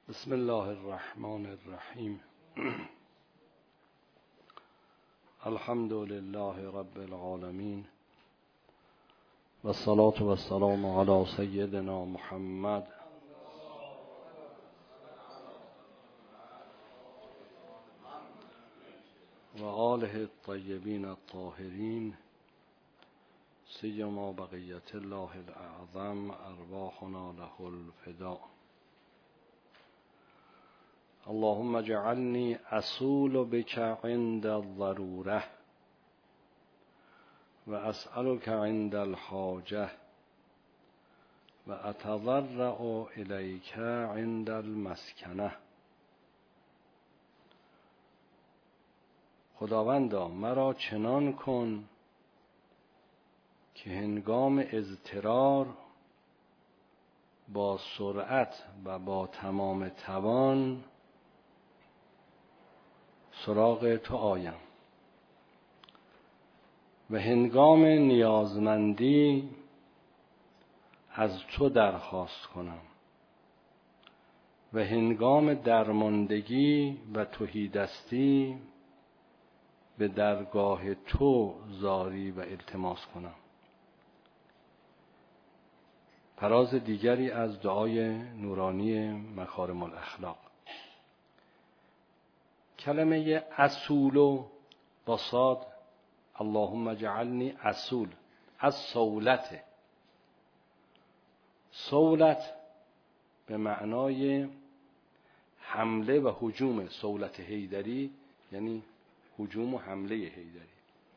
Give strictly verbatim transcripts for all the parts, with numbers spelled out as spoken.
بسم الله الرحمن الرحیم. الحمد لله رب العالمین و الصلاة و السلام علی سیدنا محمد و آله الطیبین الطاهرین سیما بقیت الله الاعظم ارواحنا له الفداء. اللهم اجعلني أصول بك عند الضرورة وأسألك عند الحاجة وأتضرع إليك عند المسكنة. خداوندا مرا چنان کن که هنگام اضطرار با سرعت و با تمام توان سراغ تو آیم و هنگام نیازمندی از تو درخواست کنم و هنگام درماندگی و تهیدستی به درگاه تو زاری و التماس کنم. فراز دیگری از دعای نورانی مکارم الاخلاق. کلمه اصول با صاد، اللهم اجعلنی اصول، از صولت. صولت به معنای حمله و هجوم. صولت حیدری یعنی هجوم و حمله حیدری.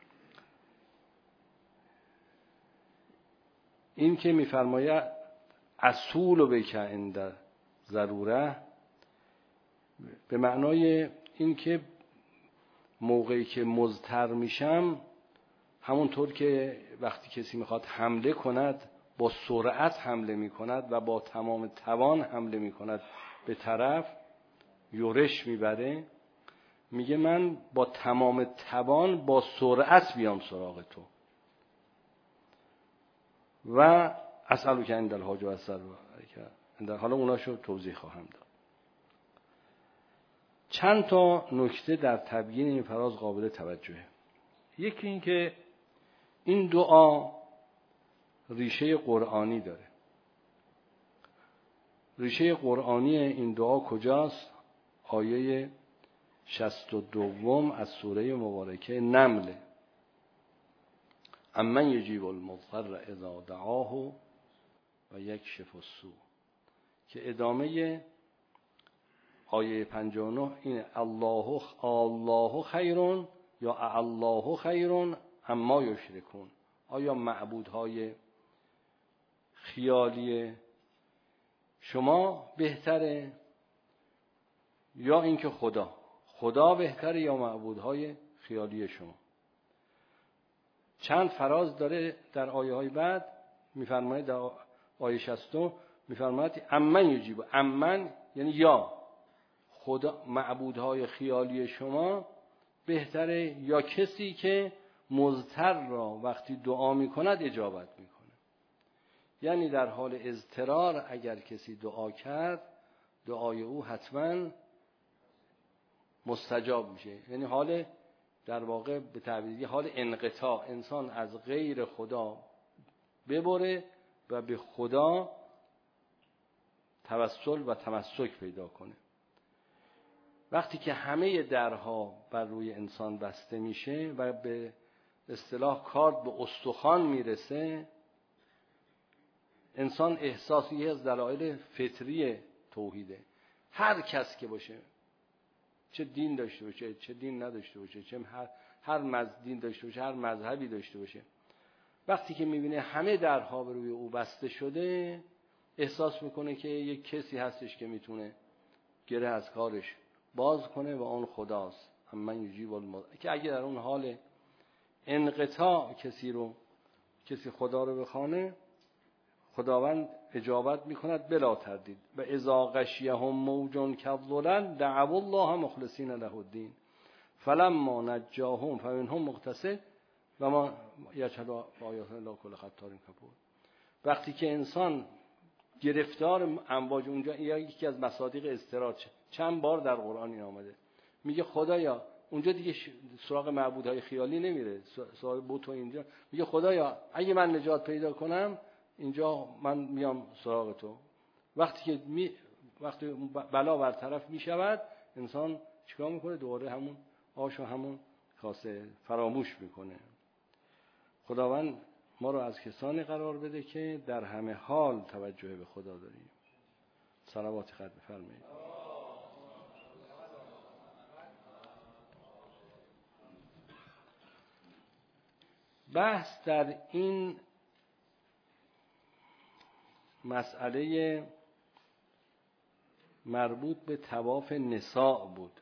این که می‌فرماید اصول بک عند ضروره، به معنای این که موقعی که مضطر میشم، همونطور که وقتی کسی میخواد حمله کند با سرعت حمله میکند و با تمام توان حمله میکند به طرف، یورش میبره، میگه من با تمام توان با سرعت بیام سراغ تو و اسألو که عند الحاجة و الضرورة. حالا اوناشو توضیح خواهم داد. چند تا نکته در تبیین این فراز قابل توجهه. یکی این که این دعا ریشه قرآنی داره. ریشه قرآنی این دعا کجاست؟ آیه شصت و دو از سوره مبارکه نمل. امن یجیب المضطر اذا دعاه و یکشف السوء، که ادامه آیه پنجاه و نه این الله الله خیرون یا الله خیرون اما یشرکون. آیا معبودهای خیالی شما بهتره یا اینکه خدا خدا بهتره یا معبودهای خیالی شما؟ چند فراز داره در آیه های بعد. میفرماید در آیه شصت میفرماید امن یجیب، امن یعنی یا خدا، معبودهای خیالی شما بهتره یا کسی که مضطر را وقتی دعا میکند اجابت میکنه. یعنی در حال اضطرار اگر کسی دعا کرد، دعای او حتما مستجاب میشه. یعنی حال در واقع به تعبیری حال انقطاع، انسان از غیر خدا ببره و به خدا توسل و تمسک پیدا کنه. وقتی که همه درها بر روی انسان بسته میشه و به اصطلاح کارد به استخوان میرسه، انسان احساسی از دلایل فطری توحیده. هر کس که باشه، چه دین داشته باشه چه دین نداشته باشه، چه هر هر مذهب دین داشته باشه، هر مذهبی داشته باشه، وقتی که میبینه همه درها بر روی او بسته شده، احساس میکنه که یک کسی هستش که میتونه گره از کارش باز کنه و اون خداست. امن یجیب المضطر، که اگه در اون حال انقطاع کسی رو کسی خدا رو بخوانه، خداوند اجابت میکند بلا تردید. و اذا غشیهم موج کالظلل دعوا الله مخلصین له الدین فلما نجاهم فمنهم مقتصد و ما یجحد بآیات الله کل ختار کفور. وقتی که انسان گرفتار امواج اونجا، یا یکی از مصادیق اضطرار چند بار در قرآن این آمده. میگه خدایا اونجا دیگه سراغ معبودهای خیالی نمیره، سراغ بت و اینجا میگه خدایا اگه من نجات پیدا کنم اینجا من میام سراغ تو. وقتی که می وقتی بلا برطرف میشود انسان چیکار میکنه؟ دوباره همون آشو همون کاسه فراموش میکنه. خداوند ما رو از کسانی قرار بده که در همه حال توجه به خدا داریم. صلوات خیر بفرمایید. بحث در این مسئله مربوط به طواف نساء بود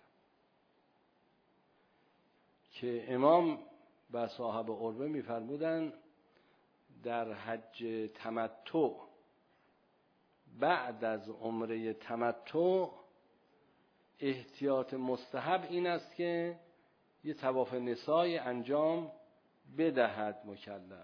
که امام و صاحب عربه می‌فرمودند در حج تمتع بعد از عمره تمتع احتیاط مستحب این است که یه طواف نساء انجام بدهد مکلف.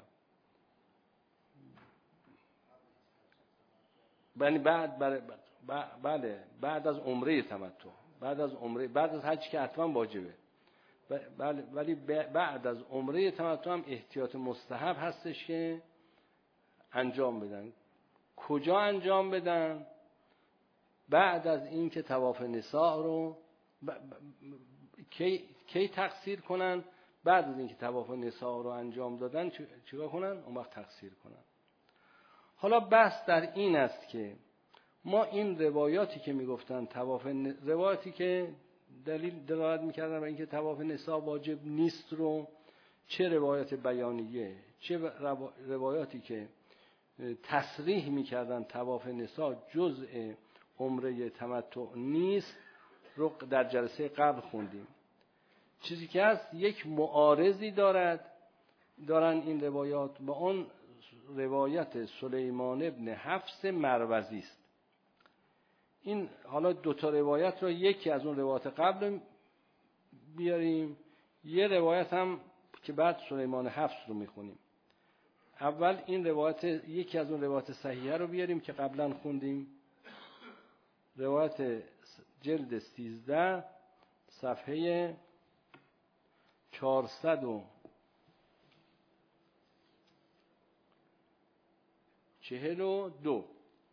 یعنی بعد بله بعد از عمره تمتع، بعد از عمره بعد از حج که حتما واجبه، بله ولی بعد از عمره تمتع هم احتیاط مستحب هستش که انجام بدن. کجا انجام بدن؟ بعد از این که طواف نساء رو ب... ب... کی کی تقصیر کنن؟ بعد از این که طواف نساء رو انجام دادن چیکار کنن؟ اون وقت تقصیر کنن. حالا بحث در این است که ما این روایاتی که میگفتن طواف ن... روایاتی که دلیل دلالت میکردن بر اینکه طواف نساء واجب نیست رو، چه روایت بیانیه چه رو... روایاتی که تصریح میکردن طواف نساء جزء عمره تمتع نیست رو در جلسه قبل خوندیم. چیزی که هست یک معارضی دارد دارن این روایات با اون روایت سلیمان ابن حفص مروزی است. این حالا دو تا روایت رو یکی از اون روایت قبل بیاریم، یه روایت هم که بعد سلیمان حفص رو میخونیم. اول این روایت یکی از اون روایت صحیحه رو بیاریم که قبلا خوندیم، روایت جلد سیزده صفحه چهارصد و چهل و دو،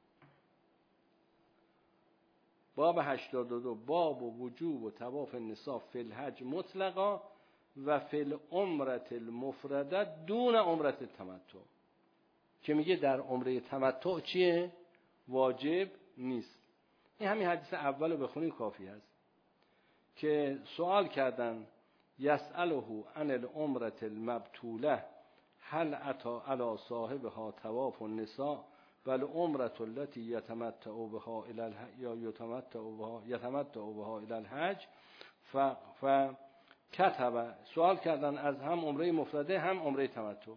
باب هشتاد و دو، باب و وجوب و طواف النساء فی الحج مطلقا و فی العمرة المفردة دون عمرة التمتع، که میگه در عمره تمتع چیه؟ واجب نیست. این همین حدیث اول رو بخونیم کافی هست که سوال کردن یسأله عن العمرة المبتوله هل اتی علی صاحبها طواف النساء والعمرة التي يتمتع بها الى الحج یا يتمتع بها يتمتع بها الى الحج ف فكتب، سوال کردن از هم عمره مفرده هم عمره تمتع،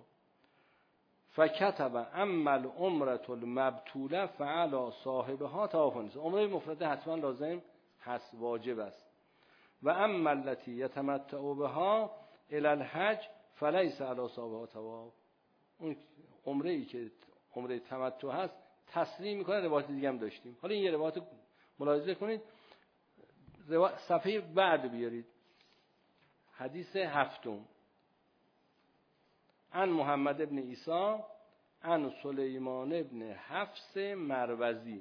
فكتب اما العمرة المبتوله فعلى صاحبها طواف النساء، عمره مفرده حتما لازم هست، واجب است، و اما التي يتمتع بها الى الحج فليس على صاحبها طواف، اون عمره ای که عمره تمتع هست تصریح میکنه. روایت دیگه هم داشتیم، حالا این یه روایت ملاحظه کنید. روایت صفحه بعد بیارید، حدیث هفتم، عن محمد ابن عیسی عن سلیمان ابن حفص مروزی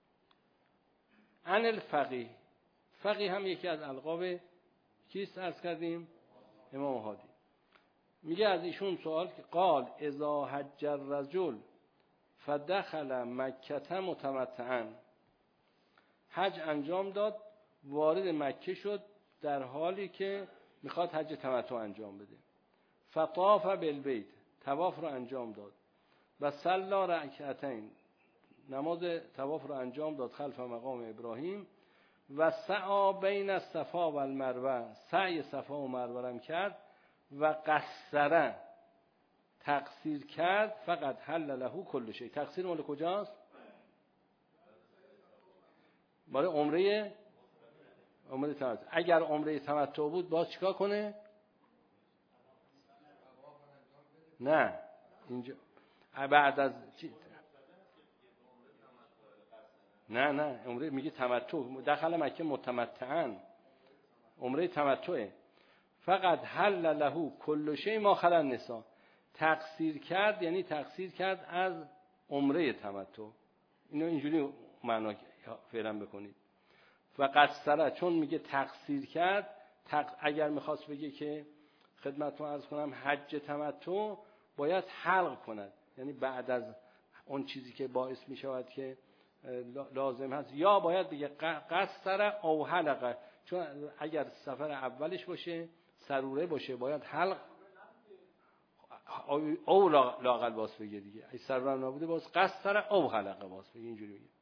عن الفقیه، فقیه هم یکی از القاب کیست عرض کردیم؟ امام هادی. میگه از ایشون سوال که قال اذا حج الرجل فدخل مکه متمتعا، حج انجام داد وارد مکه شد در حالی که میخواد حج تمتع انجام بده، فطاف بالبیت، طواف رو انجام داد، و صلی رکعتین، نماز طواف رو انجام داد خلف مقام ابراهیم، و سعی بین الصفا و المروه، سعی صفا و مروه هم کرد، و قصر تقصیر کرد، فقط حل له کل شیء، تقصیر مال کجاست؟ برای عمره عمره تمتع. اگر عمره تمتع بود باز چیکار کنه؟ نه اینجا بعد از چی؟ نه نه عمره میگه تمتع، دخل مکه متمتعا، عمره تمتعه. فقط حل له کل شیء ما خلا النساء، تقصیر کرد یعنی تقصیر کرد از عمره تمتع. اینو اینجوری معنا فعلا بکنید. و قصر، چون میگه تقصیر کرد، تق... اگر میخواست بگه که خدمتتون عرض کنم حج تمتع باید حلق کند، یعنی بعد از اون چیزی که باعث میشود که لازم هست، یا باید بگه قصر او حلقه، چون اگر سفر اولش باشه سروره باشه باید حلق او لاقل باز بگه دیگه، اگه سروره نبوده باز قصر او حلقه باز بگه، اینجوری بگه.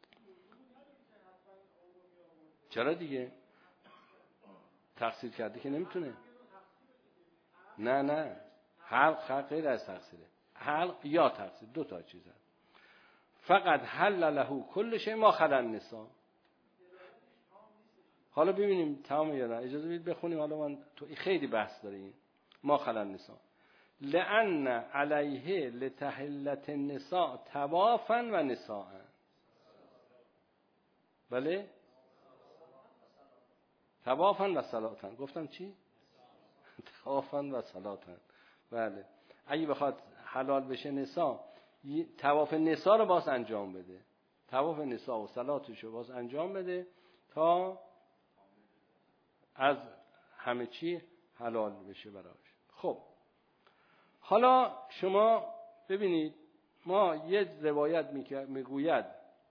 چرا دیگه تقصیر کرده که نمیتونه. نه نه حلق حلق غیر از تقصیره، حلق یا تقصیر، دو تا چیز هست. فقط حل له کل شیء ما خلا النساء. حالا ببینیم تمام یا نه، اجازه بدید بخونیم. حالا من تو خیلی بحث داره این ما خلا النساء. لأن علیه لتحلت النساء طوافا و نساء. بله طوافا و صلاتن. گفتم چی؟ طوافا و صلاتن. بله اگه بخواد حلال بشه نساء، طواف نساء رو باز انجام بده، طواف نساء و صلاتش رو باز انجام بده تا از همه چی حلال بشه براش. خب حالا شما ببینید، ما یه روایت میگوید،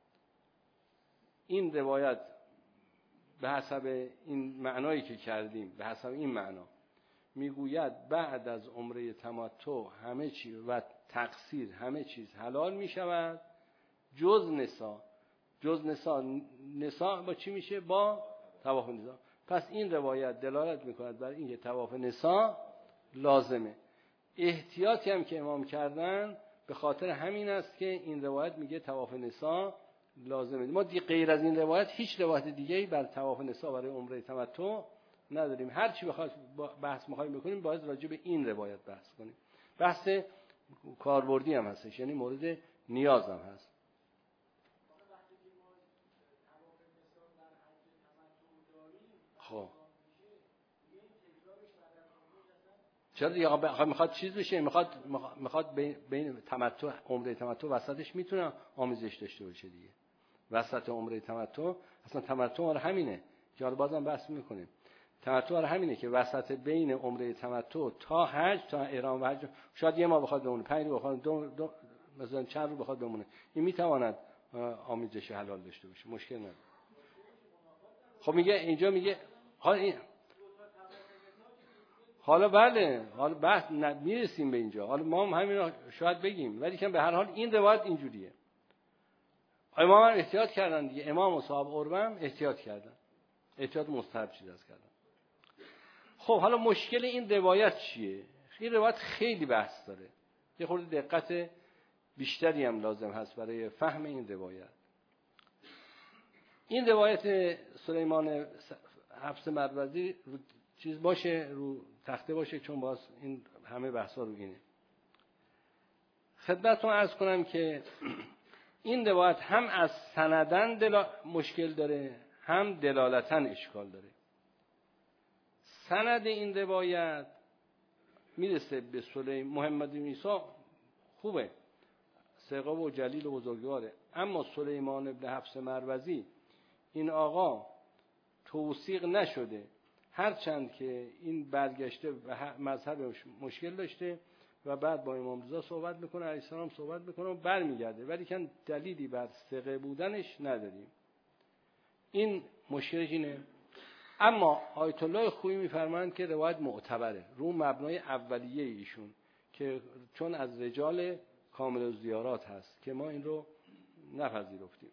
این روایت به حسب این معنایی که کردیم، به حسب این معنا میگوید بعد از عمره تمتع همه چی و تقصیر همه چیز حلال میشود جز نساء. جز نساء، نساء با چی میشه؟ با طواف نساء. پس این روایت دلالت میکند بر اینکه طواف نساء لازمه. احتیاطی هم که امام کردن به خاطر همین است که این روایت میگه طواف نساء لازمه. ما دی غیر از این روایت هیچ روایت دیگه‌ای بر طواف نساء برای عمره تمتع نداریم. هر چی بخواد بحث می‌خوایم بکنیم باید راجع به این روایت بحث کنیم. بحث کاربردی هم هستش، یعنی مورد نیاز هم هست. خب چرا دیگه آقا میخواد چیز بشه، میخواد میخواد بین تمتع عمره تمتع وسطش میتونه آمیزش داشته باشه دیگه. وسط عمره تمتع اصلا تمتع رو همینه که حالا بازم بحث میکنیم. تمتع رو همینه که وسط بین عمره تمتع تا حج، تا احرام و حج، شاید یه ماه بخواد بمونه، پنج روز بخواد، دو, دو مثلا چند روز بخواد بمونه، این میتواند آمیزش حلال داشته باشه، مشکل نداره. خب میگه اینجا میگه حالا این حالا بله حالا بحث میرسیم به اینجا، حالا ما هم همین رو شاید بگیم، ولی که به هر حال این روایت اینجوریه. امام هم احتیاط کردن دیگه، امام و صاحب عربم احتیاط کردن، احتیاط مستحب چیز از کردن. خب حالا مشکل این روایت چیه؟ این روایت خیلی بحث داره، یه خورده دقت بیشتری هم لازم هست برای فهم این روایت. این روایت سلیمان حفص مروزی رو چیز باشه، رو تخته باشه، چون باز این همه بحثا رو اینه. خدمتتون عرض کنم که این روایت هم از سندن دل... مشکل داره، هم دلالتن اشکال داره. سند این روایت میرسه به سلیم محمد بن عیسی، خوبه، ثقه و جلیل و بزرگواره، اما سلیمان ابن حفص مروزی این آقا توثیق نشده، هرچند که این برگشته و مذهب مشکل داشته و بعد با امام رضا صحبت میکنه، علیه السلام صحبت میکنه و برمیگرده، ولی که دلیلی بر ثقه بودنش نداریم. این مشکلش اینه. اما آیت الله خویی میفرمایند که روایت معتبره رو مبنای اولیه ایشون، که چون از رجال کامل الزیارات هست که ما این رو نپذیرفتیم.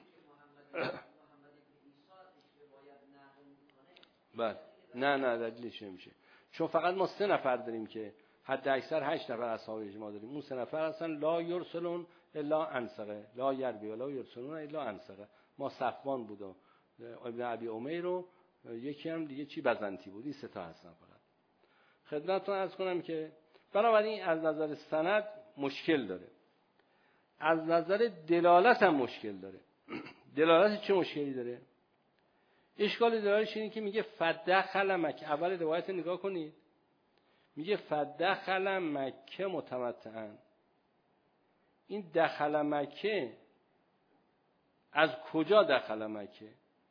بله نه نه دلیلش نمیشه، چون فقط ما سه نفر داریم که حد اکثر هشت نفر اصحاب اجماع داریم، اون سه نفر هستن لا یرسلون الا انسقه، لا یربی ولا یرسلون الا انسقه. ما صفوان بود و ابن ابی امیر و یکی هم دیگه چی بزنتی بود، این سه تا هستن فقط. خدمتتون عرض کنم که بنابراین از نظر سند مشکل داره، از نظر دلالت هم مشکل داره. دلالت چه مشکلی داره؟ اشکال دلالتش اینه که میگه فدخل مکه. اول روایت نگاه کنید، میگه فدخل مکه متمتعا. این دخل مکه از کجا دخل مکه؟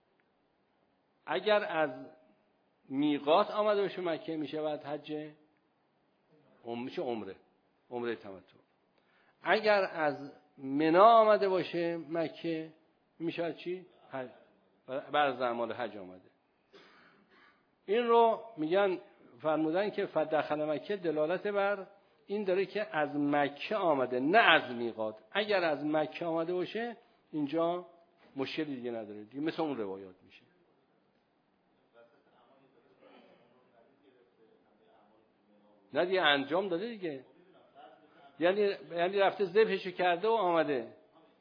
اگر از میقات آمده باشه مکه میشه بعد حج، میشه عمره، عمره تمتع. اگر از منا آمده باشه مکه میشه چی؟ حج. بعد از اعمال حج آمده. این رو میگن فرمودن که فدخل مکه دلالت بر این داره که از مکه آمده نه از میقات. اگر از مکه آمده باشه اینجا مشکلی دیگه نداره دیگه، مثل اون روایات میشه. نه دیگه انجام داده دیگه، یعنی یعنی رفته ذبحشو کرده و آمده.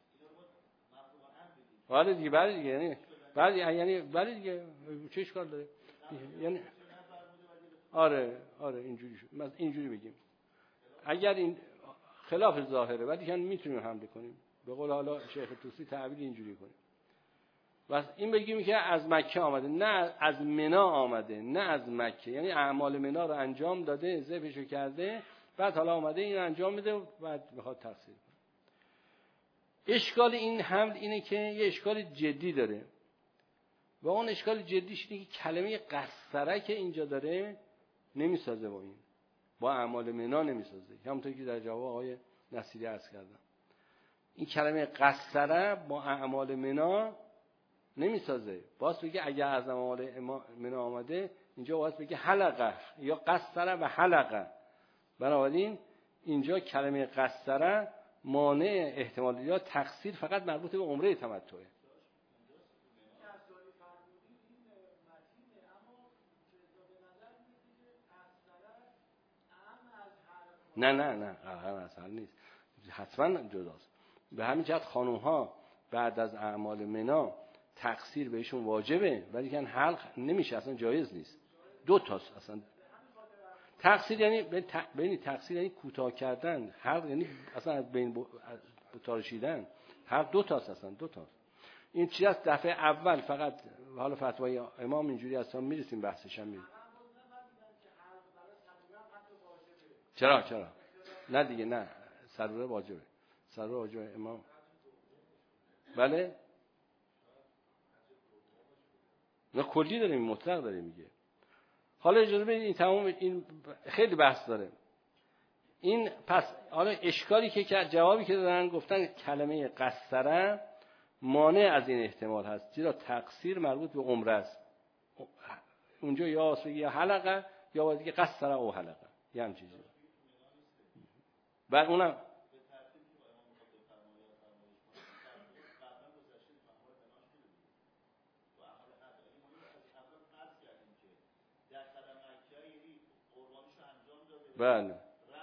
آره دیگه، بله دیگه، یعنی بعد یعنی بله دیگه، چه اشکال داره؟ یعنی آره آره اینجوری شد. مثلا اینجوری بگیم اگر این خلاف ظاهره ولی یعنی میتونیم حمله کنیم، به قول حالا شیخ طوسی تعبیر اینجوری کنیم. بس این بگیم که از مکه آمده نه از منا آمده، نه از مکه، یعنی اعمال منا رو انجام داده، ذبحشو کرده، بعد حالا آمده این انجام میده و بعد میخواد تفسیر کنه. اشکال این حمل اینه که یه اشکال جدی داره و اون اشکال جدیش اینه که کلمه قصره که اینجا داره نمیسازه با این، با اعمال منا نمیسازه. همونطور که در جواب آقای نصیری عرض کردم، این کلمه قصره با اعمال منا نمیسازه. باز بگه اگر از اعمال منا آمده اینجا باز بگه حلقه یا قصره و حلقه. بنابراین اینجا کلمه قصره مانع احتمال یا تقصیر فقط مربوط به عمره تمتعه. نه نه نه حقا اصلا نیست، حتما جداست. به همین جهت خانوم ها بعد از اعمال منا تقصیر بهشون واجبه ولی که حلق نمیشه، اصلا جایز نیست. دو تاست اصلا تقصیر، یعنی بین تقصیر یعنی کوتاه کردن، حلق یعنی اصلا از بین تارشیدن. حلق دو تاست، اصلا دو تاست. این چیز از دفعه اول فقط حالا فتوای امام اینجوری اصلا میرسیم بحثش هم میرسیم. چرا چرا نه دیگه، نه سروره واجبه، سروره واجبه امام. بله نه کلی داریم، مطلق داریم میگه. حالا اجازه بدید این تمام این خیلی بحث داره این. پس حالا اشکالی که جوابی که دادن گفتن کلمه قصره مانع از این احتمال هست، زیرا تقصیر مربوط به عمره است. اونجا یا اسمه یا حلقه یا باید دیگه قصره او حلقه یه هم چیزی. و اونم بله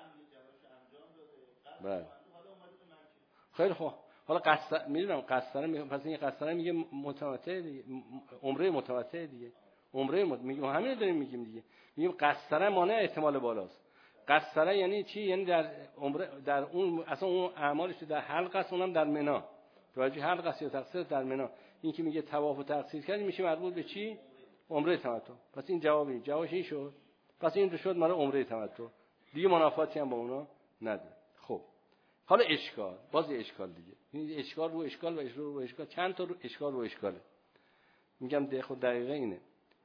بله خیلی خوب. حالا قصر میدونم قصر میگم، پس این قصر میگه متمتع دیگه، عمره متمتع دیگه، عمره مت... میگیم همین داریم میگیم دیگه، میگیم قصر مانع احتمال بالاست. قصر یعنی چی؟ یعنی در عمره، در اون اصلا اون اعمالش در حلق است، اونم در منا. راجع حلق است یا تقصیر در منا. این که میگه طواف و تقصیر کرد میشه مربوط به چی؟ عمره تمتع. پس این جوابی جوابش این شد. پس این شد مال عمره تمتع دیگه، منافاتی هم با اونا نداره. خب حالا اشکال، باز اشکال دیگه، این اشکال رو اشکال و اشکال رو اشکال، چند تا رو اشکال رو اشکاله. میگم ده خود دقیقه اینه.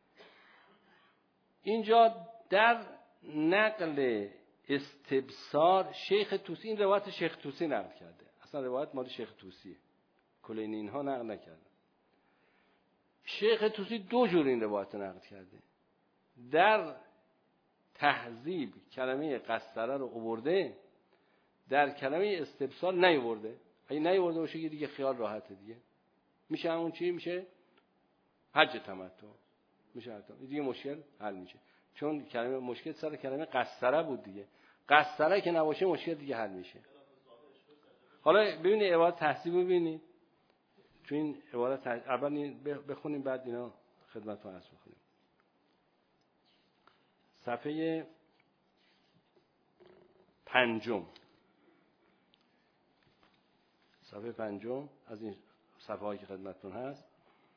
اینجا در نقل استبصار شیخ طوسی، این روایت شیخ طوسی نقل کرده، اصلا روایت مال شیخ طوسیه، کلینی اینها نقل نکردن. شیخ طوسی دو جور این روایت نقل کرده. در تهذیب کلمه قصره رو آورده، در کلمه استبصار نیاورده. اگه نیاورده باشه که دیگه خیال راحته دیگه، میشه همون چی میشه حج تمتع میشه، دیگه مشکل حل میشه. چون کلمه مشکل سر کلمه قصره بود دیگه، قصره که نباشه مشکل دیگه حل میشه. حالا ببینید عبارت تهذیب رو ببینید، چون این عبارت اول بخونیم بعد اینا خدمتتون عرض می‌کنیم. صفحه پنجم، صفحه پنجم از این صفحه‌ای که خدمتتون هست.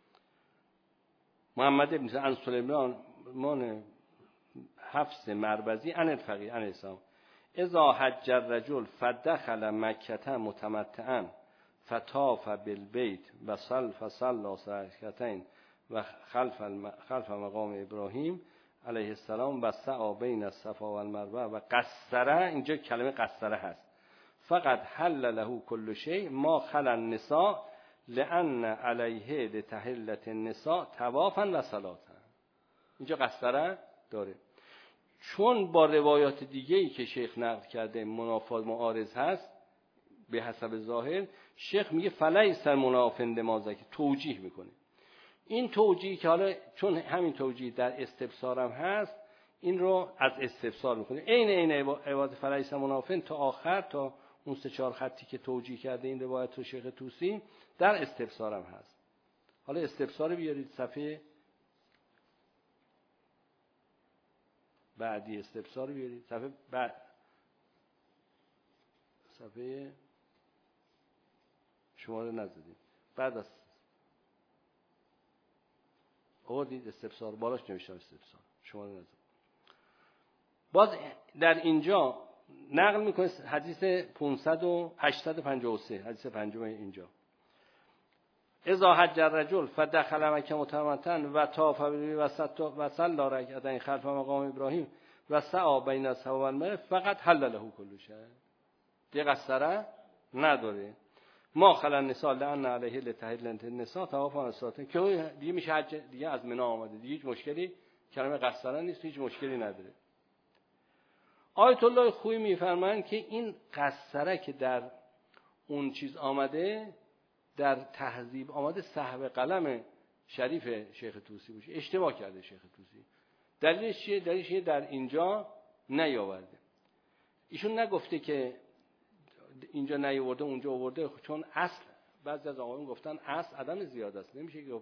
محمد ابن عن سلیمان من حفص مربزی عن الفقیه عن اسلام اذا حج الرجل فدخل مکه متمتعا فطاف بالبیت و صلى فصلى ركعتين و خلف خلف مقام ابراهیم علیه السلام و سعی بین الصفا و المروه و قصره، اینجا کلمه قصره هست، فقط حل له كل شيء ما خلا النساء لان علیه لتحلت النساء طوافا و صلاتا. اینجا قصره داره، چون با روایات دیگه‌ای که شیخ نقل کرده منافات معارض هست به حسب ظاهر، شیخ میگه فلیس المنافن لما که توجیه میکنه. این توجیه که حالا چون همین توجیه در استفسارم هست، این رو از استفسار میکنه. عین عین عبارت فلیس منافن تا آخر، تا اون سه چهار خطی که توجیه کرده این روایت رو شیخ طوسی در استفسارم هست. حالا استفسار بیارید صفحه بعدی، استفسار بیارید صفحه بعد، صفحه شماره نزدید بعد از آوردید استفسار، بالاش نوشته استفسار، شماره نزدید. باز در اینجا نقل میکنه حدیث هشتصد و پنجاه و سه، حدیث پنجم اینجا، اذا حج الرجل فدخل مکه متمتعا و طاف بالبیت و صلی رکعتین خلف مقام ابراهیم و سعی بین الصفا و المروه فقط حل له كل شيء. دیگه قصره نداره. ما خلا النساء لان علیه لتحلت النساء طوافا و صلاتا، که دیگه میشه حج، دیگه از منی آمده، دیگه هیچ مشکلی کلمه قصره نیست، هیچ مشکلی نداره. آیت الله خویی میفرمایند که این قصره که در اون چیز آمده، در تهذیب آمده، صحب قلم شریف شیخ طوسی باشه، اشتباه کرده شیخ طوسی. دلیلش چیه؟ دلیلش چیه؟ در اینجا نیاورده. ایشون نگفته که اینجا نیاورده اونجا آورده، چون اصل بعضی از آقایون گفتن اصل عدم زیاده است، نمیشه که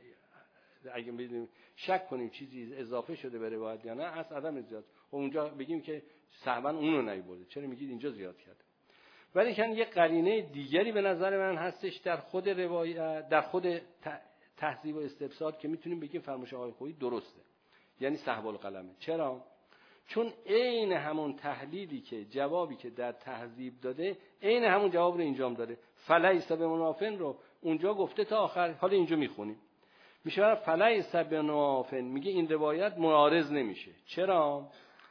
اگه بدونیم شک کنیم چیزی اضافه شده به روایت یا نه، اصل عدم زیاد، و اونجا بگیم که صحبا اونو نیاورده، چرا میگید اینجا زیاد کرده؟ ولی کن یه قرینه دیگری به نظر من هستش در خود روایت، در خود تهذیب و استفسار، که میتونیم بگیم فرمایش آقای خویی درسته، یعنی صحب القلمه. چرا؟ چون عین همون تحلیلی که جوابی که در تهذیب داده، عین همون جواب رو اینجا هم داره. فلیس بمنافن رو اونجا گفته تا آخر، حالا اینجا میخونیم میشه فلیس بمنافن، میگه این روایت معارض نمیشه. چرا؟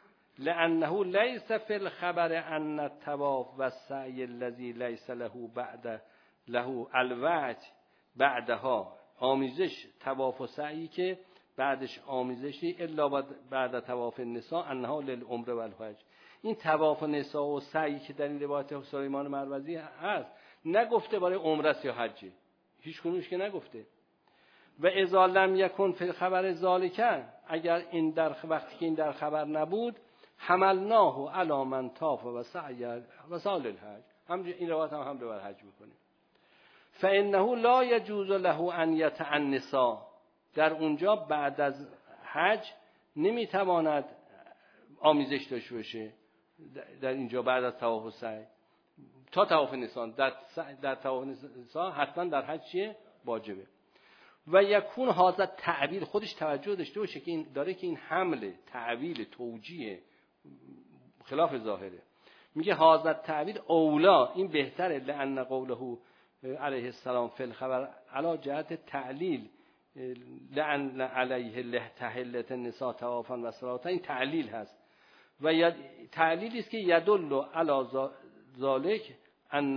لانه لیس فی الخبر ان الطواف و السعی الذی لیس له بعد له الوجه بعدها، آمیزش طواف و سعی که بعدش آمیزشی الا بعد طواف النساء انها للعمر و الحج. این طواف نساء و سعی که در این روایت سلیمان مروزی هست، نگفته برای عمره یا حج، هیچ کنوش که نگفته. و اذا لم یکن فی الخبر ذالک، اگر این در وقتی که این در خبر نبود، حملناه علی من طاف و سعی و سال الحج، هم این روایت هم حمله بر حج میکنه. فانه لا یجوز له ان یتعنسا، در اونجا بعد از حج نمیتواند آمیزش داشته باشه، در اینجا بعد از طواف و سعی تا طواف نساء، در در طواف نساء حتما در حج چیه؟ واجبه. و یکون هذا تعبیر، خودش توجه داشته باشه که این داره که این حمل تعویل توجیه خلاف ظاهره، میگه هذا تعبیر اولا، این بهتره، لان قوله علیه السلام فی الخبر علی جهت تعلیل، لان علیه لتحلت النساء طوافا و صلاتا، این تعلیل هست و تعلیلی است که یدل علی ذلک ان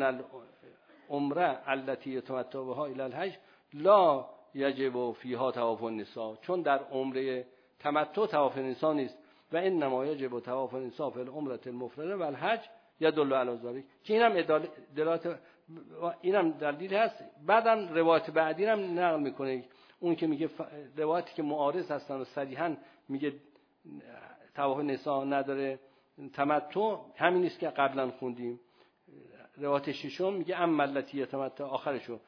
العمره التي يتمتع بها الى الحج لا یجب فیها طواف النساء، چون در عمره تمتع طواف النساء نیست، و انما یجب طواف النساء فی العمره المفرده و الحج یدل علی ذلک، که اینم دلالت، اینم دلیل هست. بعدم روایت بعدی هم نقل میکنه، اون که میگه روایتی که معارض هستن و صریحا میگه طواف نساء نداره تمتع، همین نیست که قبلا خوندیم. روایت ششم میگه اما التی یتمتع، آخرشو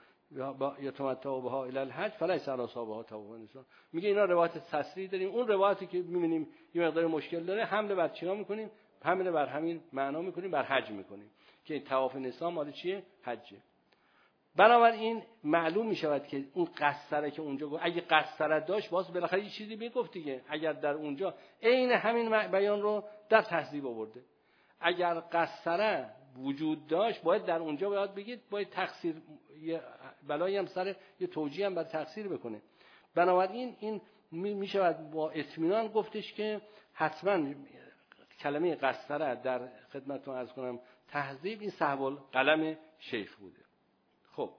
یتمتع بها الی الحج فلیس علی صاحبها طواف نساء، میگه اینا روایت تصریح داریم. اون روایتی که میبینیم یه مقدار مشکل داره، حمله بر چیا میکنیم؟ حمله بر همین معنا میکنیم، بر حج میکنیم، که طواف نساء مال چیه؟ حجه. بنابراین معلوم می شود که اون قصره که اونجا گفت، اگه قصره داشت باز بالاخره یه چیزی میگفت دیگه. اگر در اونجا عین همین بیان رو در تهذیب آورده، اگر قصره وجود داشت باید در اونجا باید بگید، باید تقصیر بلایی هم سر یه توجیه هم بر تقصیر بکنه. بنابراین این می شود با اطمینان گفتش که حتما کلمه قصره در خدمتتون عرض کنم تهذیب این صحب القلم شیخ بوده. خب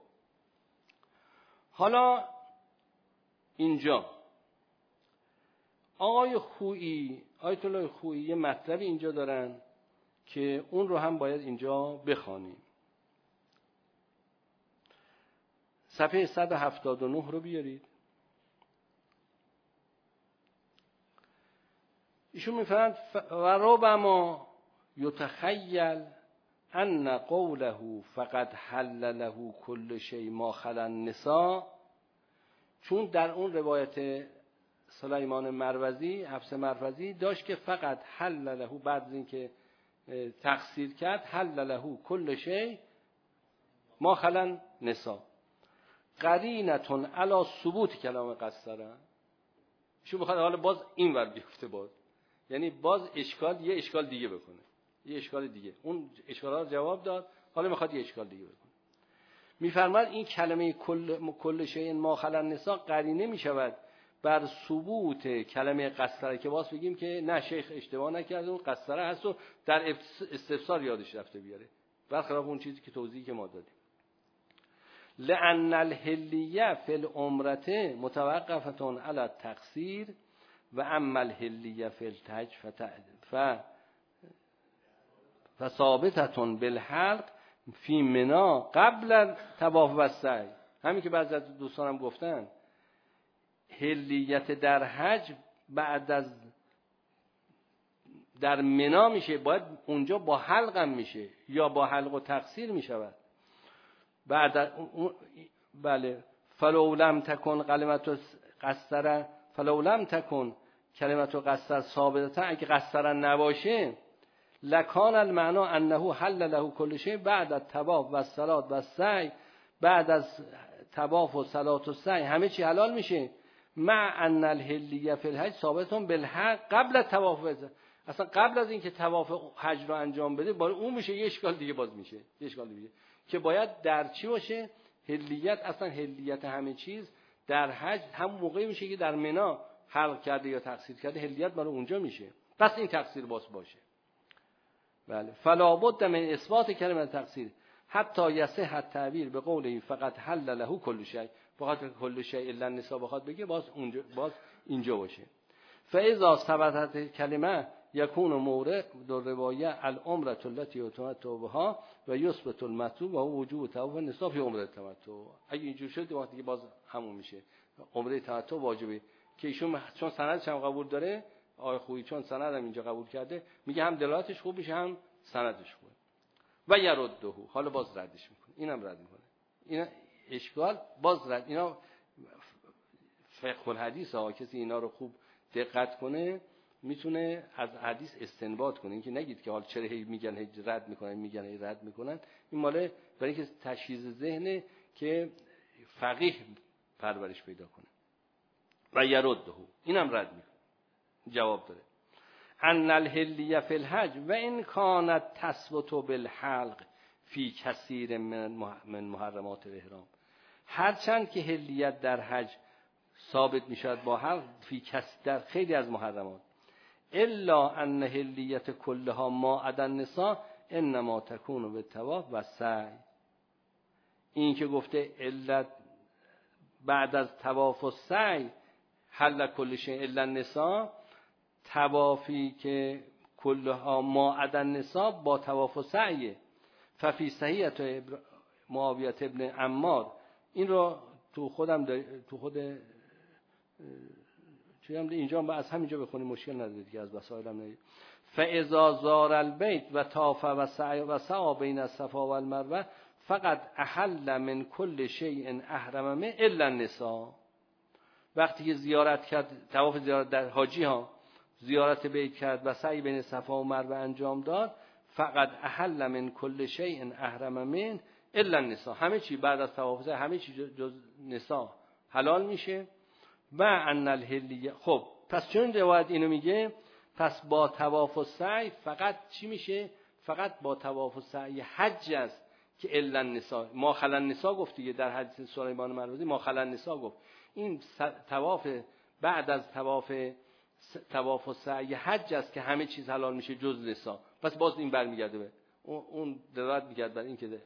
حالا اینجا آقای خویی، آیت الله خویی یه مطلبی اینجا دارن که اون رو هم باید اینجا بخوانیم. صفحه صد و هفتاد و نه رو بیارید. ایشون میفرماید و ربما یتخیل ان قوله فقد حل له کل شیء ما خلا النساء، چون در اون روایت سلیمان مروزی، حفص مروزی داشت که فقط حل له، بعد از اینکه تقصیر کرد، حل له کل شیء ما خلا النساء قرینتون علی ثبوت کلام قصره. ایشون بخواد حالا باز این ور بیفته، باز یعنی باز اشکال یه اشکال دیگه بکنه، یه اشکال دیگه، اون اشکالا رو جواب داد، حالا میخواد یه اشکال دیگه بکنه. میفرماد این کلمه کل کل شیء ما خلا النساء قرینه میشود بر ثبوت کلمه قصره، که باز بگیم که نه شیخ اشتباه نکرد، اون قصره هست و در استفسار یادش رفته بیاره، برخلاف اون چیزی که توضیحی که ما دادیم. لأن الحلیه فی العمره متوقفه علی التقصیر و اما الحلیه فی الحج ف فثابتتون بالحلق فی منا قبل طواف و سعی. همین که بعضی از دوستانم گفتن حلیت در حج بعد از در منا میشه، باید اونجا با حلق هم میشه یا با حلق و تقصیر میشود. بعد بله فلو لم تکن کلمت قصره فلو لم تکن کلمت قصر ثابته، اگه قصره نباشه لکان المعنا انه حل له کل شیء بعد الطواف و الصلاه و السعی، بعد از طواف و صلات و سعی همه چی حلال میشه. مع ان الحلیه فی الحج ثابتون بالحق قبل الطواف. اصلا قبل از اینکه طواف حج رو انجام بده باید اون میشه، یه اشکال دیگه باز میشه، یه اشکال دیگه که باید در چی باشه حلیت. اصلا حلیت همه چیز در حج هم موقعی میشه که در منا حلق کرده یا تقصیر کرده، حلیت برای اونجا میشه، پس این تقصیر باز باشه. بله فلا بد من اثبات کلمه تقصیر حتی یصح التعبیر به قوله فقط حل له کل شیء، فقط کل شیء الا النساء بخواد بگه باز اونجا باز اینجا باشه. فاذا ثبتت کلمه یکون مورد در روایه العمره التي یتمتع بها و یثبت المطلوب و وجوب طواف النساء فی عمره التمتع. اگه اینجور شد وقتی باز همون میشه عمره تمتع واجبه، که ایشون چون سندش هم قبول داره، آقای خویی چون سند هم اینجا قبول کرده، میگه هم دلالتش خوب میشه هم سندش خوبه. و یرده، حالا باز ردش میکنه، اینم رد میکنه، اینا اشکال باز رد. اینا فقه الحدیث ها، کسی اینا رو خوب دقت کنه میتونه از حدیث استنباط کنه. اینکه نگید که حال چرا هی میگن هی رد میکنن میگن هی رد میکنن، این ماله برای اینکه تشخیص ذهنه که فقیه پرورش پیدا کنه. و یرده، اینم رد میکنه، جواب داره. ان الحلیه فی الحج و ان کانت تثبت بالحلق فی کثیر من من محرمات الاحرام، هرچند که حلیت در حج ثابت میشود با حلق فی کس در خیلی از محرمات، الا ان حلیت کلها ما عدا النساء انما تکون بالطواف و سعی. این که گفته علت بعد از طواف و سعی حل کل شیء الا النساء، طوافی که کلها ما عدا النساء با طواف و سعی. ففی صحیحه معاویه ابن عمار، این رو تو خودم تو خود چی هم اینجا با از همینجا بخونیم مشکل نداره دیگه، از وسایلم نگید. فاذا زار البیت و طاف و سعی و سعی بین الصفا و المروه فقط احل من کل شیء احرم منه الا النساء. وقتی که زیارت کرد، طواف زیارت در حاجی ها زیارت بیت کرد و سعی بین صفا و مروه انجام داد، فقط احل من کل شیء احرم منه الا النساء، همه چی بعد از طواف سعی همه چی جز نساء حلال میشه. و ان الحلیه، خب پس چون روایت اینو میگه، پس با طواف و سعی فقط چی میشه؟ فقط با طواف و سعی حج است که الا النساء، ما خلا النساء گفت دیگه در حدیث سلیمان مروزی، ما خلا النساء گفت. این طواف بعد از طواف طواف و سعی حج است که همه چیز حلال میشه جز نساء. پس باز این برمیگرده به اون روایت، میگرد بر این که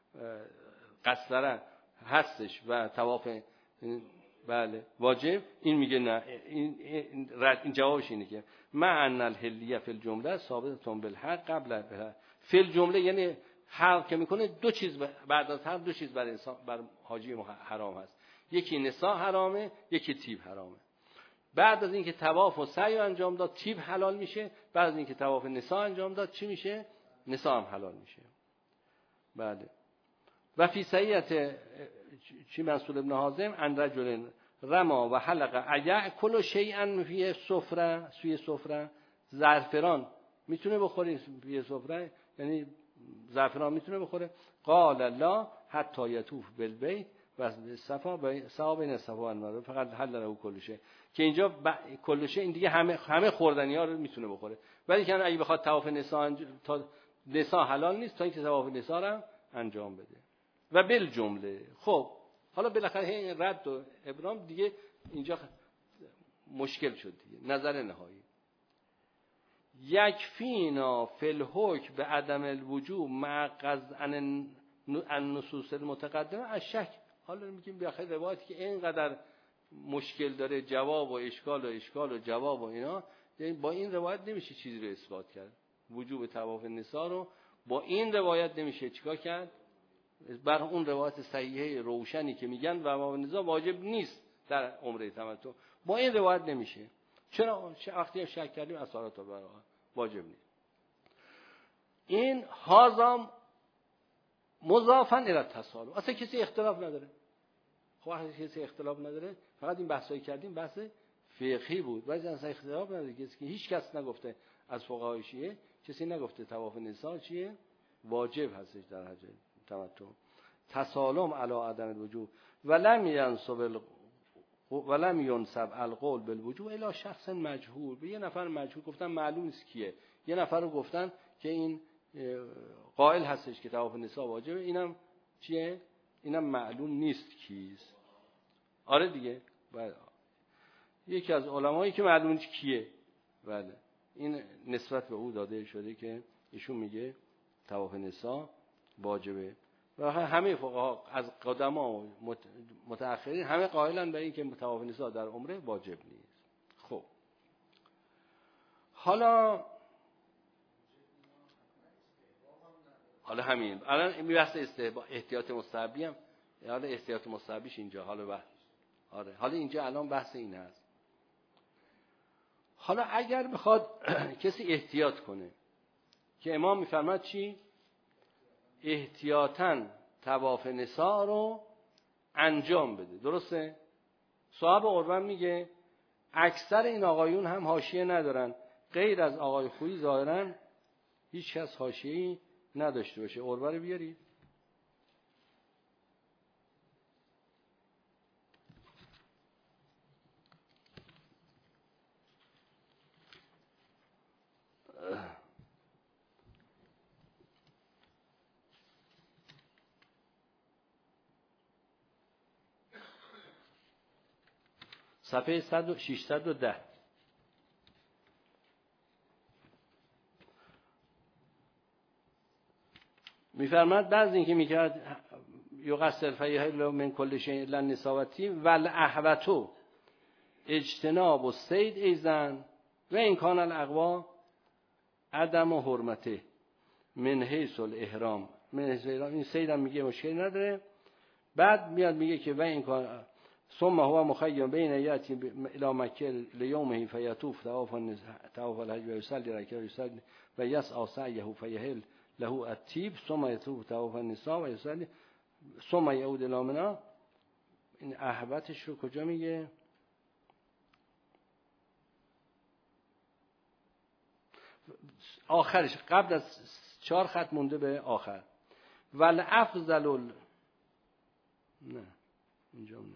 قصره هستش و طواف بله واجب. این میگه نه، این رد، این جوابش اینه که مع ان الحلیه فی الجمله ثابتون بالحق قبل فی الجمله، یعنی حق که میکنه دو چیز بعد از هر دو چیز بر انسان بر حاجی حرام هست، یکی نساء حرامه، یکی طیب حرامه. بعد از اینکه طواف و سعی انجام داد طیب حلال میشه، بعد از اینکه طواف نساء انجام داد چی میشه؟ نساء هم حلال میشه. بله. و فی صحیحه چی منصور ابن حازم ان رجل رما و حلق ایع کل شیئا فی سفره، سوی سفره زعفران میتونه بخوره فی سفره، یعنی زعفران میتونه بخوره. قال لا حتی یطوف بالبیت و صفا بین صفا بین صفا و المروه فقط حل له کل شیء، که اینجا ب... کل شیء این دیگه همه همه خوردنی ها رو میتونه بخوره، ولی که اگه بخواد طواف نساء انج... تا نساء حلال نیست تا اینکه طواف نساء رو انجام بده. و بالجمله خب حالا بالاخره این رد و ابرام دیگه اینجا مشکل شد دیگه. نظر نهایی یکفینا فی الحکم به عدم الوجوب مع قطع النصوص المتقدمه از شک. حالا میگیم بالاخره روایتی که اینقدر مشکل داره، جواب و اشکال و اشکال و جواب و اینا، با این روایت نمیشه چیزی رو اثبات کرد. وجوب طواف نساء رو با این روایت نمیشه چیکار کرد؟ بر اون روایت صحیحه روشنی که میگن و طواف نساء واجب نیست در عمره تمتع، با این روایت نمیشه. چرا وقتی شک کردیم اثرات رو واجب نیست. این هازم مضافاً الی التسالم، اصلا کسی اختلاف نداره. خب اصلا کسی اختلاف نداره، فقط این بحثایی کردیم بحث فقهی بود، ولی اصلا اختلاف نداره. کسی که هیچ کس نگفته از فقهای شیعه، کسی نگفته طواف نساء چیه؟ واجب هستش در حج تمتع. تسالم علی عدم الوجوب ولم ينسب ولم ينسب القول بالوجوب الی شخص مجهول، به یه نفر مجهول گفتن معلوم نیست کیه، یه نفر رو گفتن که این قائل هستش که طواف نساء واجبه، اینم چیه؟ اینم معلوم نیست کیست. آره دیگه، بله. یکی از علمایی که معلوم نیست کیه، بله، این نسبت به او داده شده که ایشون میگه طواف نساء واجبه. و همه فقها از قدما و متأخرین همه قائلن به این که طواف نساء در عمره واجب نیست. خب حالا حالا همین الان این بحث استحباب احتیاط مستحبی هم، حالا احتیاط مستحبیش اینجا، حالا بحث آره حالا اینجا الان بحث این هست. حالا اگر بخواد کسی احتیاط کنه که امام میفرماد چی؟ احتیاطاً طواف نساء رو انجام بده، درسته؟ صاحب قربان میگه اکثر این آقایون هم حاشیه ندارن، غیر از آقای خویی ظاهراً هیچ کس حاشیه‌ای نداشته باشه. قربان رو بیاری. صفحه ششصد و ده. میفرماد بعضی اینکه میکرد یقصر فیحل من کل شیء الا النساء والاحوتو اجتناب الصید ایزن و این کان الاقوا عدم و حرمته من حیث الاحرام من حیث الاحرام. این صید هم میگه مشکلی نداره. بعد میاد میگه که و این کان ثم هو مخیم بین یاتی الی مکه لیومه فیطوف طواف طواف الحج و یصلی رکعتین و یصلی و یسعی سعیه فیحل له الطیب ثم یطوف طواف النساء و یصلی ثم یعود الی منی. این احوتش رو کجا میگه؟ آخرش قبل از چهار خط مونده به آخر والافضل ال... نه اینجا نمیگه.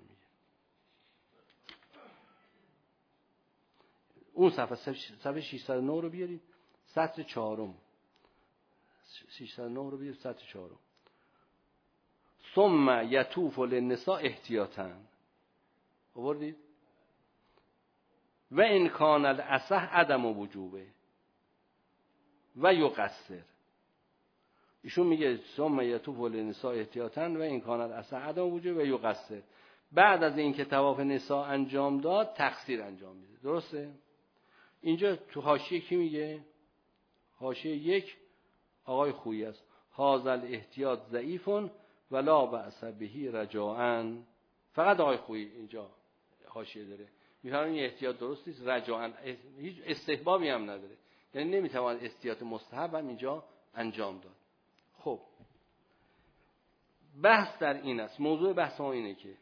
اون صفحه صفحه ششصد و نه رو بیارید، سطر چهارم. ششصد و نه رو بیارید سطر چهارم. ثم یطوف للنساء احتیاطا. آوردید؟ و ان کان الاصح عدم وجوبه و یقصر. ایشون میگه ثم یطوف للنساء احتیاطا و ان کان الاصح عدم وجوبه و یقصر. بعد از اینکه طواف نساء انجام داد تقصیر انجام میده. درسته؟ اینجا تو حاشیه کی میگه؟ حاشیه یک آقای خویی است. هذا الاحتیاط ضعیف ولا بأس به رجاءً. فقط آقای خویی اینجا حاشیه داره. میفهمن این احتیاط درست نیست، رجاءً هیچ استحبابی هم نداره، یعنی نمیتوان احتیاط مستحب هم اینجا انجام داد. خب بحث در این است، موضوع بحث ما اینه که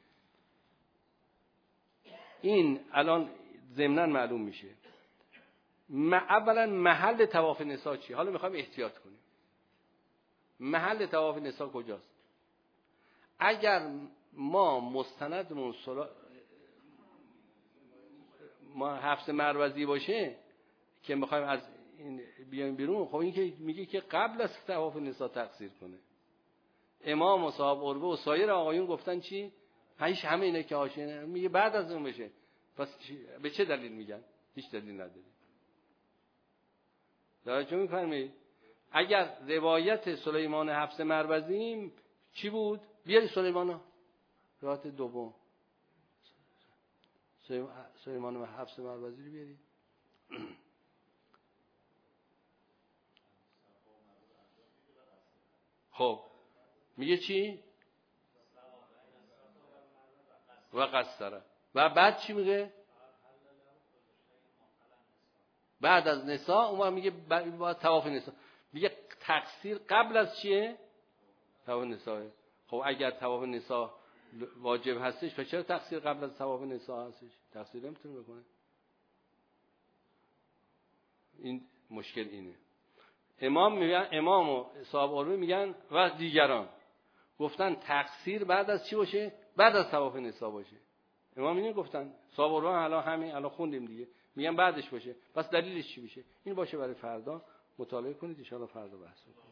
این الان ضمناً معلوم میشه اولا محل طواف نساء چیه. حالا میخوایم احتیاط کنیم. محل طواف نساء کجاست؟ اگر ما مستندمون سلا... ما حفظ مروزی باشه که میخوایم از این بیایم بیرون، خب این که میگه که قبل از طواف نساء تقصیر کنه. امام و صاحب عروه و سایر آقایون گفتن چی؟ هیچ همه اینه که حاشیه میگه بعد از اون بشه. پس به چه دلیل میگن؟ هیچ دلیل نداره. دارید میفهمید؟ اگر روایت سلیمان حفص مروزی چی بود؟ بیاری سلیمان روایت دوم سلیمان حفص مروزی رو بیاری. خب میگه چی؟ و قصره. و بعد چی میگه؟ بعد از نساء اون میگه بعد طواف نساء. میگه تقصیر قبل از چیه؟ طواف نساء. خب اگر طواف نساء واجب هستش پس چرا تقصیر قبل از طواف نساء هستش؟ تقصیر نمیتونه بکنه. این مشکل اینه. امام میگن، امام و صاحب عروه میگن و دیگران گفتن تقصیر بعد از چی باشه؟ بعد از طواف نساء باشه. امام اینو گفتن، صاحب عروه الان همین الان خوندیم دیگه، میگن بعدش باشه. پس دلیلش چی میشه؟ این باشه برای فردا مطالعه کنید، ان شاء الله فردا بحث کنیم.